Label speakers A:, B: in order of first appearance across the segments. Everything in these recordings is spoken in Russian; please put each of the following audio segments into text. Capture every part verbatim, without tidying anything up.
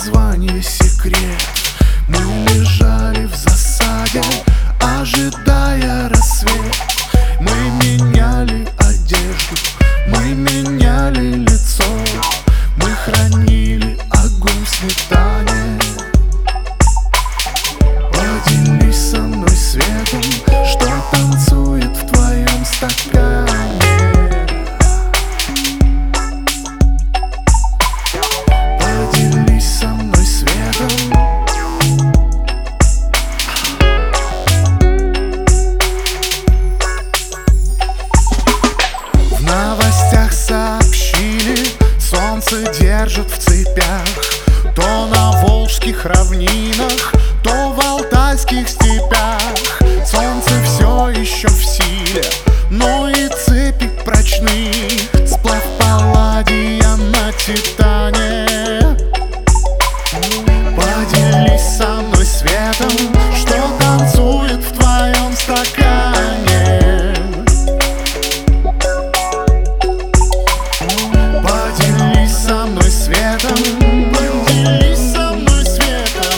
A: название секрет. Мы лежали в засаде, ожидая рассвет. Мы меняли одежду, мы меняли лицо, мы хранили огонь в сметане. Поделись со мной светом, что танцует в твоем стакане. Поделись со мной светом. В новостях сообщили, солнце держат в цепях. То на волжских равнинах, то в алтайских степях. Солнце все еще в силе, но и цепи прочны. Сплав палладия на Титане. Поделись со мной светом, что танцует в твоем стакане. Поделись со мной светом. Поделись со мной светом.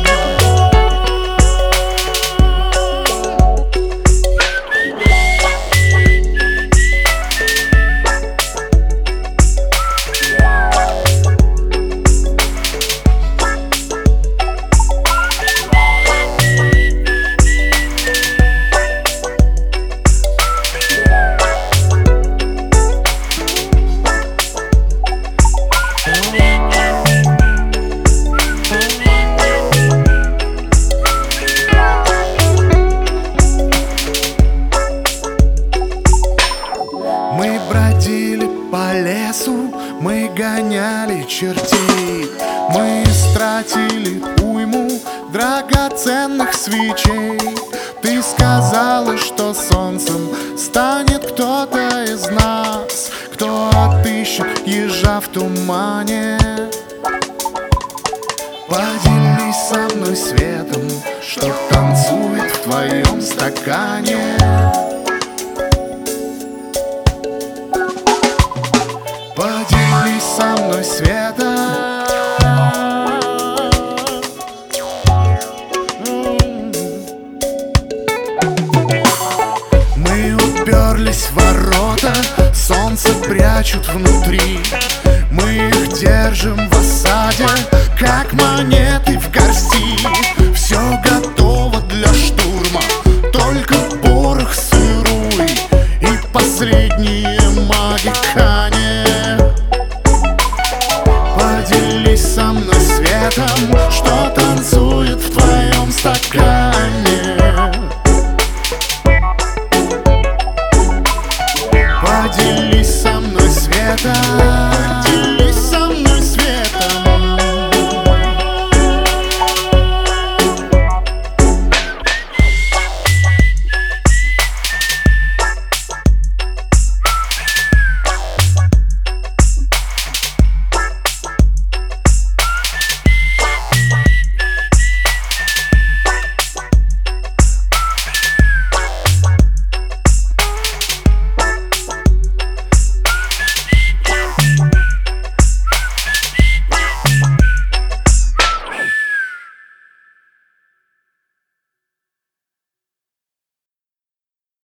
A: Мы бродили по лесу, мы гоняли чертей. Мы истратили уйму драгоценных свечей. Ты сказала, что солнцем станет кто-то из нас, кто отыщет ежа в тумане. Поделись со мной светом, что танцует в твоем стакане. Поделись со мной светом. Мы уперлись в ворота, солнце прячут внутри. Мы их держим в осаде, как монеты в горсти. Все готово для штурма, только порох сырой и последние маги ткани.